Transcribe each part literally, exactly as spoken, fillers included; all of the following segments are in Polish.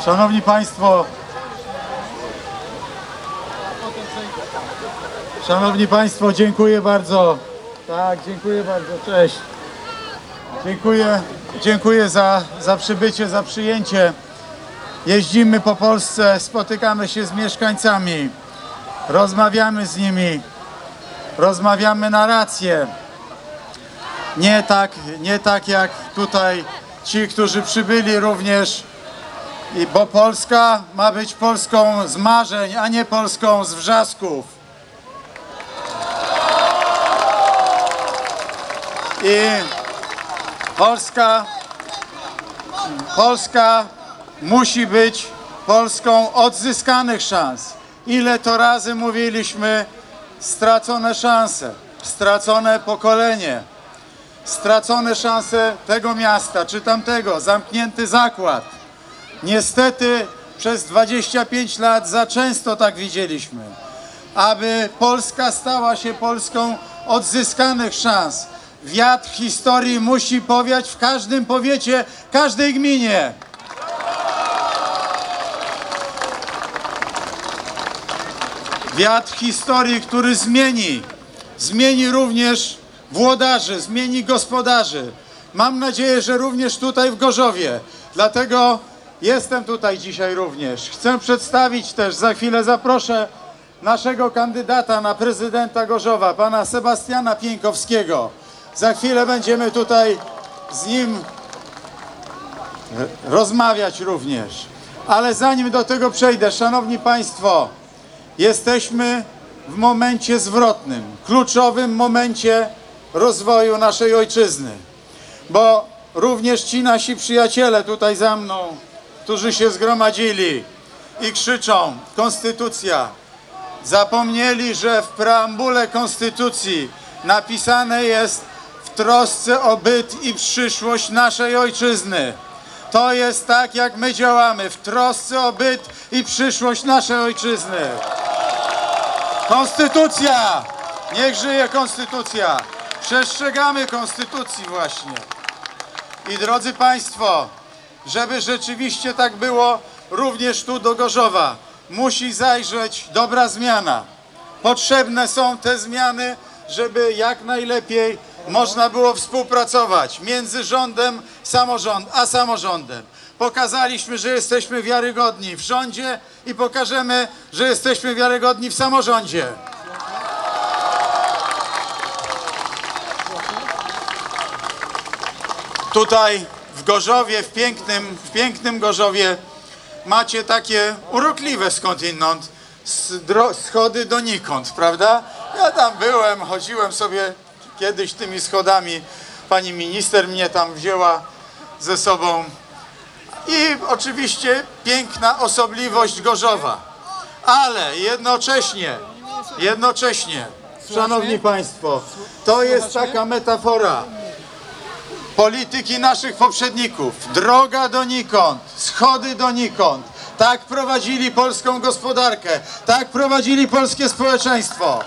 Szanowni Państwo, Szanowni Państwo, dziękuję bardzo. Tak, dziękuję bardzo, cześć. Dziękuję, dziękuję za, za przybycie, za przyjęcie. Jeździmy po Polsce, spotykamy się z mieszkańcami, rozmawiamy z nimi, rozmawiamy na rację. Nie tak, nie tak jak tutaj ci, którzy przybyli również, i bo Polska ma być Polską z marzeń, a nie Polską z wrzasków. I Polska, Polska musi być Polską odzyskanych szans. Ile to razy mówiliśmy, stracone szanse, stracone pokolenie, stracone szanse tego miasta czy tamtego, zamknięty zakład. Niestety przez dwadzieścia pięć lat za często tak widzieliśmy. Aby Polska stała się Polską odzyskanych szans, wiatr historii musi powiać w każdym powiecie, każdej gminie. Wiatr historii, który zmieni, zmieni również włodarzy, zmieni gospodarzy. Mam nadzieję, że również tutaj w Gorzowie. Dlatego jestem tutaj dzisiaj również. Chcę przedstawić też, za chwilę zaproszę naszego kandydata na prezydenta Gorzowa, pana Sebastiana Pieńkowskiego. Za chwilę będziemy tutaj z nim rozmawiać również. Ale zanim do tego przejdę, szanowni państwo, jesteśmy w momencie zwrotnym, kluczowym momencie rozwoju naszej ojczyzny. Bo również ci nasi przyjaciele tutaj za mną, którzy się zgromadzili i krzyczą konstytucja, zapomnieli, że w preambule konstytucji napisane jest w trosce o byt i przyszłość naszej ojczyzny. To jest tak, jak my działamy, w trosce o byt i przyszłość naszej ojczyzny. Konstytucja! Niech żyje konstytucja! Przestrzegamy konstytucji właśnie. I drodzy państwo, żeby rzeczywiście tak było również tu do Gorzowa, musi zajrzeć dobra zmiana. Potrzebne są te zmiany, żeby jak najlepiej można było współpracować między rządem samorząd, a samorządem. Pokazaliśmy, że jesteśmy wiarygodni w rządzie i pokażemy, że jesteśmy wiarygodni w samorządzie. Tutaj w Gorzowie, w pięknym, w pięknym Gorzowie macie takie urokliwe skądinąd schody donikąd, prawda? Ja tam byłem, chodziłem sobie kiedyś tymi schodami. Pani minister mnie tam wzięła ze sobą. I oczywiście piękna osobliwość Gorzowa. Ale jednocześnie, jednocześnie, szanowni państwo, to jest taka metafora polityki naszych poprzedników. Droga donikąd, schody donikąd. Tak prowadzili polską gospodarkę, tak prowadzili polskie społeczeństwo.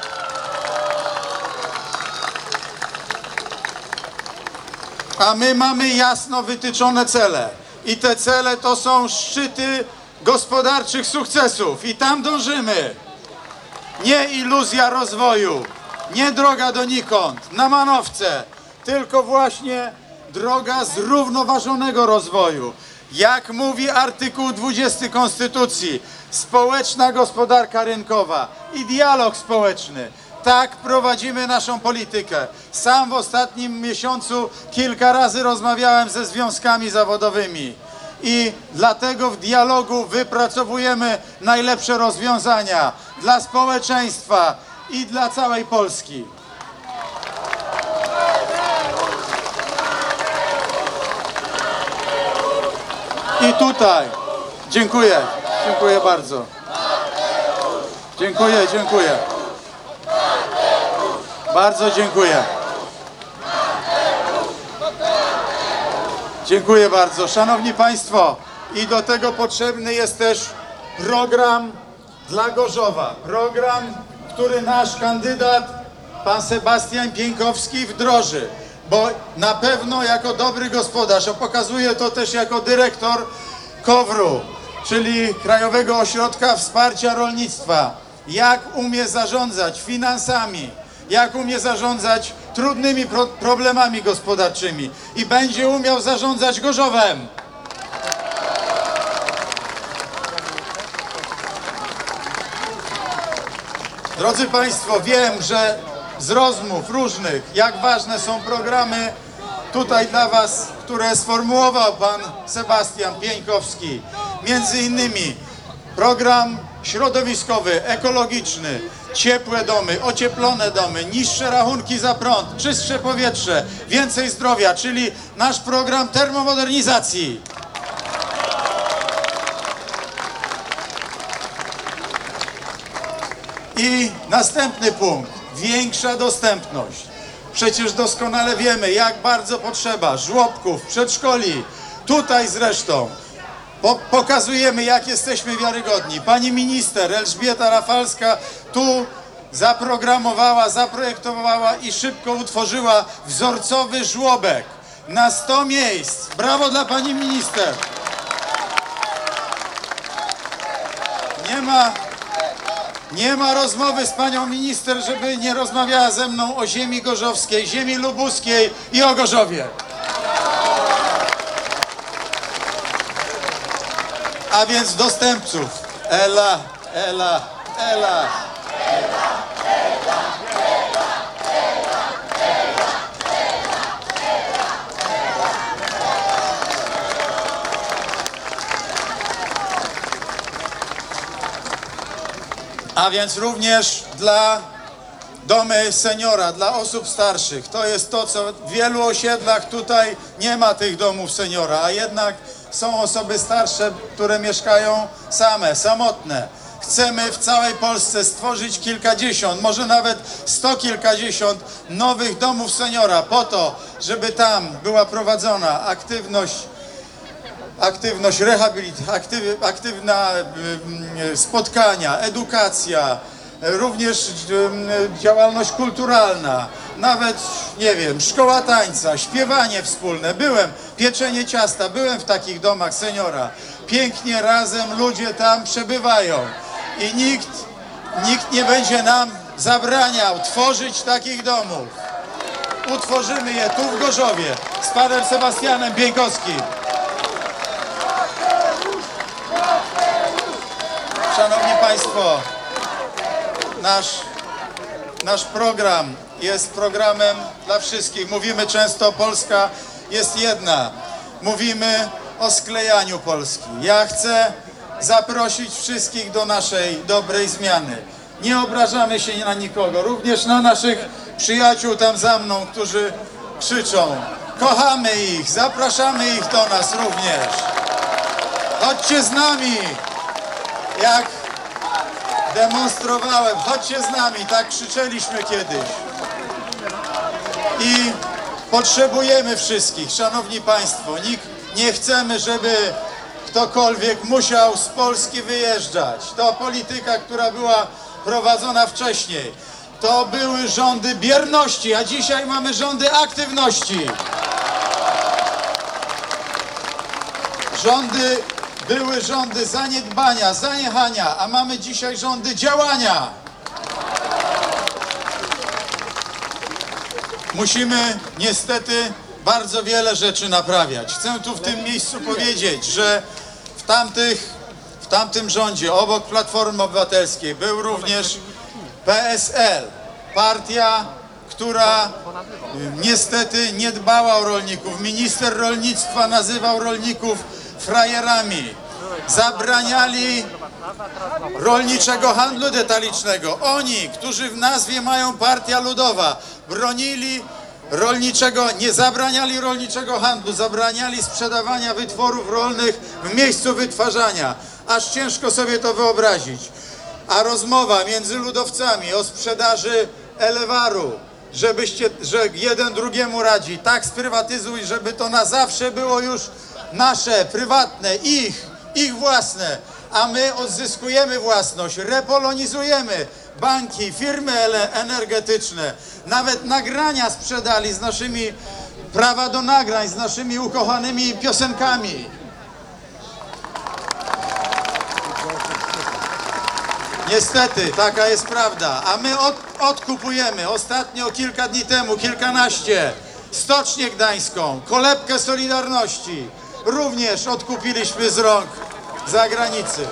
A my mamy jasno wytyczone cele. I te cele to są szczyty gospodarczych sukcesów. I tam dążymy. Nie iluzja rozwoju, nie droga donikąd, na manowce, tylko właśnie droga zrównoważonego rozwoju. Jak mówi artykuł dwudziesty Konstytucji, społeczna gospodarka rynkowa i dialog społeczny. Tak prowadzimy naszą politykę. Sam w ostatnim miesiącu kilka razy rozmawiałem ze związkami zawodowymi i dlatego w dialogu wypracowujemy najlepsze rozwiązania dla społeczeństwa i dla całej Polski. I tutaj, dziękuję, dziękuję bardzo. Dziękuję, dziękuję. Bardzo dziękuję. Dziękuję bardzo. Szanowni państwo, i do tego potrzebny jest też program dla Gorzowa. Program, który nasz kandydat, pan Sebastian Pieńkowski, wdroży. Bo na pewno jako dobry gospodarz, a pokazuje to też jako dyrektor KOWR-u, czyli Krajowego Ośrodka Wsparcia Rolnictwa, jak umie zarządzać finansami, jak umie zarządzać trudnymi pro problemami gospodarczymi i będzie umiał zarządzać Gorzowem. Drodzy Państwo, wiem, że z rozmów różnych, jak ważne są programy tutaj dla Was, które sformułował pan Sebastian Pieńkowski. Między innymi program środowiskowy, ekologiczny, ciepłe domy, ocieplone domy, niższe rachunki za prąd, czystsze powietrze, więcej zdrowia, czyli nasz program termomodernizacji. I następny punkt, większa dostępność. Przecież doskonale wiemy, jak bardzo potrzeba żłobków, przedszkoli. Tutaj zresztą po pokazujemy, jak jesteśmy wiarygodni. Pani minister Elżbieta Rafalska tu zaprogramowała, zaprojektowała i szybko utworzyła wzorcowy żłobek na sto miejsc. Brawo dla pani minister. Nie ma... Nie ma rozmowy z panią minister, żeby nie rozmawiała ze mną o ziemi gorzowskiej, ziemi lubuskiej i o Gorzowie. A więc dostępców. Ela, Ela, Ela. A więc również dla domy seniora, dla osób starszych. To jest to, co w wielu osiedlach tutaj nie ma tych domów seniora, a jednak są osoby starsze, które mieszkają same, samotne. Chcemy w całej Polsce stworzyć kilkadziesiąt, może nawet sto kilkadziesiąt nowych domów seniora po to, żeby tam była prowadzona aktywność Aktywność rehabilitacji, aktyw, aktywna y, spotkania, edukacja, również y, działalność kulturalna, nawet, nie wiem, szkoła tańca, śpiewanie wspólne. Byłem, pieczenie ciasta, byłem w takich domach seniora. Pięknie razem ludzie tam przebywają i nikt, nikt nie będzie nam zabraniał tworzyć takich domów. Utworzymy je tu w Gorzowie z panem Sebastianem Pieńkowskim. Szanowni Państwo, nasz, nasz program jest programem dla wszystkich. Mówimy często, Polska jest jedna. Mówimy o sklejaniu Polski. Ja chcę zaprosić wszystkich do naszej dobrej zmiany. Nie obrażamy się na nikogo, również na naszych przyjaciół tam za mną, którzy krzyczą. Kochamy ich, zapraszamy ich do nas również. Chodźcie z nami. Jak demonstrowałem, chodźcie z nami, tak krzyczeliśmy kiedyś. I potrzebujemy wszystkich, szanowni państwo. Nikt nie chcemy, żeby ktokolwiek musiał z Polski wyjeżdżać. To polityka, która była prowadzona wcześniej. To były rządy bierności, a dzisiaj mamy rządy aktywności. Rządy Były rządy zaniedbania, zaniechania, a mamy dzisiaj rządy działania. Musimy niestety bardzo wiele rzeczy naprawiać. Chcę tu w tym miejscu powiedzieć, że w, tamtych, w tamtym rządzie obok Platformy Obywatelskiej był również P S L, partia, która niestety nie dbała o rolników. Minister rolnictwa nazywał rolników frajerami. Zabraniali rolniczego handlu detalicznego. Oni, którzy w nazwie mają Partia Ludowa, bronili rolniczego, nie zabraniali rolniczego handlu, zabraniali sprzedawania wytworów rolnych w miejscu wytwarzania. Aż ciężko sobie to wyobrazić. A rozmowa między ludowcami o sprzedaży Elewaru, żebyście, że jeden drugiemu radzi, tak sprywatyzuj, żeby to na zawsze było już nasze, prywatne, ich, ich własne, a my odzyskujemy własność, repolonizujemy banki, firmy energetyczne, nawet nagrania sprzedali z naszymi, prawa do nagrań, z naszymi ukochanymi piosenkami. Niestety, taka jest prawda. A my od, odkupujemy ostatnio, kilka dni temu, kilkanaście, Stocznię Gdańską, kolebkę Solidarności. Również odkupiliśmy z rąk zagranicy.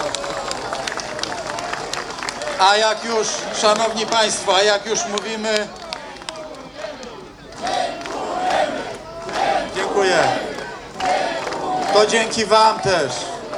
A jak już, szanowni państwo, a jak już mówimy... Dziękuję. To dzięki wam też.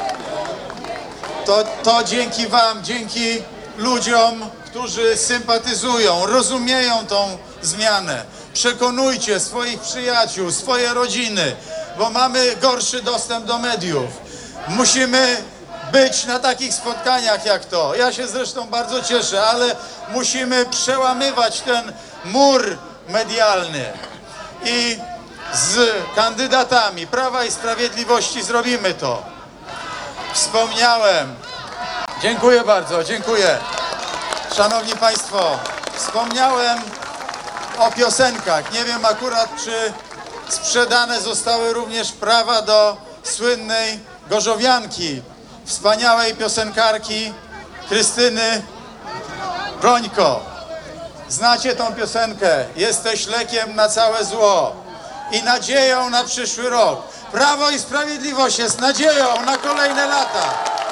To, to dzięki wam, dzięki ludziom, którzy sympatyzują, rozumieją tą zmianę. Przekonujcie swoich przyjaciół, swoje rodziny, bo mamy gorszy dostęp do mediów. Musimy być na takich spotkaniach jak to. Ja się zresztą bardzo cieszę, ale musimy przełamywać ten mur medialny. I z kandydatami Prawa i Sprawiedliwości zrobimy to. Wspomniałem. Dziękuję bardzo, dziękuję. Szanowni państwo, wspomniałem o piosenkach. Nie wiem akurat, czy sprzedane zostały również prawa do słynnej gorzowianki, wspaniałej piosenkarki Krystyny Brońko. Znacie tą piosenkę? Jesteś lekiem na całe zło i nadzieją na przyszły rok. Prawo i Sprawiedliwość jest nadzieją na kolejne lata.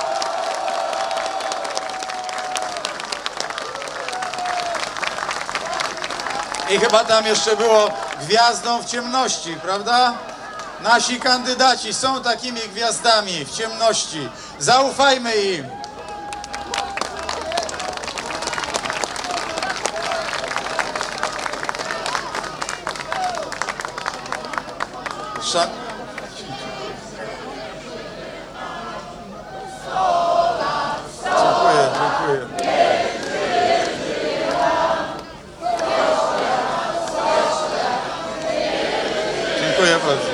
I chyba tam jeszcze było gwiazdą w ciemności, prawda? Nasi kandydaci są takimi gwiazdami w ciemności. Zaufajmy im. Szan... Dziękuję, dziękuję. Dziękuję bardzo.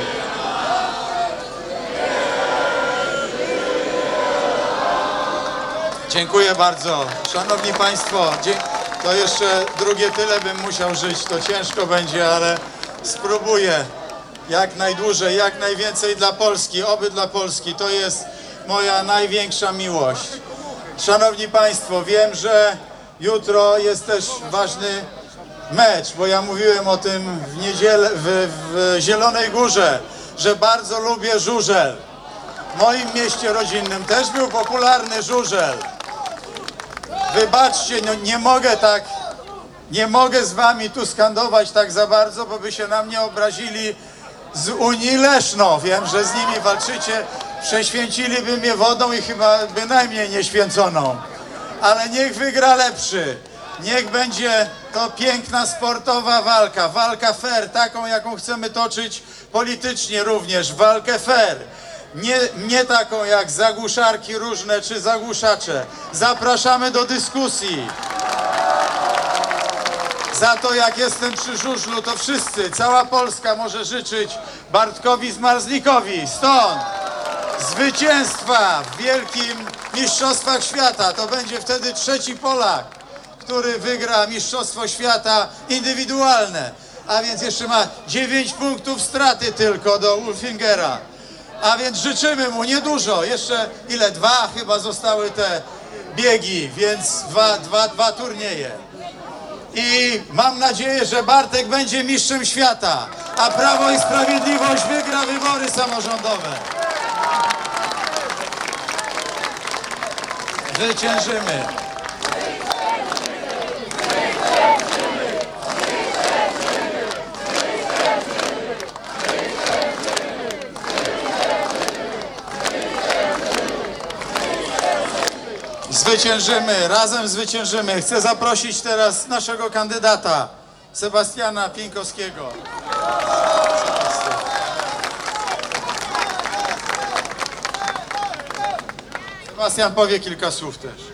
Dziękuję bardzo. Szanowni państwo, to jeszcze drugie tyle bym musiał żyć. To ciężko będzie, ale spróbuję. Jak najdłużej, jak najwięcej dla Polski, oby dla Polski. To jest moja największa miłość. Szanowni państwo, wiem, że jutro jest też ważny mecz, bo ja mówiłem o tym w niedzielę w, w Zielonej Górze, że bardzo lubię żużel. W moim mieście rodzinnym też był popularny żużel. Wybaczcie, no nie mogę tak, nie mogę z wami tu skandować tak za bardzo, bo by się na mnie obrazili z Unii Leszno. Wiem, że z nimi walczycie. Prześwięciliby mnie wodą i chyba bynajmniej nieświęconą. Ale niech wygra lepszy. Niech będzie to piękna sportowa walka. Walka fair, taką jaką chcemy toczyć politycznie również. Walkę fair. Nie, nie taką jak zagłuszarki różne czy zagłuszacze. Zapraszamy do dyskusji. Za to, jak jestem przy żużlu, to wszyscy, cała Polska może życzyć Bartkowi Zmarznikowi stąd zwycięstwa w wielkim mistrzostwach świata. To będzie wtedy trzeci Polak, który wygra mistrzostwo świata indywidualne. A więc jeszcze ma dziewięć punktów straty tylko do Ulfingera. A więc życzymy mu niedużo. Jeszcze ile? Dwa chyba zostały te biegi, więc dwa, dwa, dwa turnieje. I mam nadzieję, że Bartek będzie mistrzem świata, a Prawo i Sprawiedliwość wygra wybory samorządowe. Zwyciężymy. Zwyciężymy, razem zwyciężymy. Chcę zaprosić teraz naszego kandydata, Sebastiana Pieńkowskiego. Sebastian powie kilka słów też.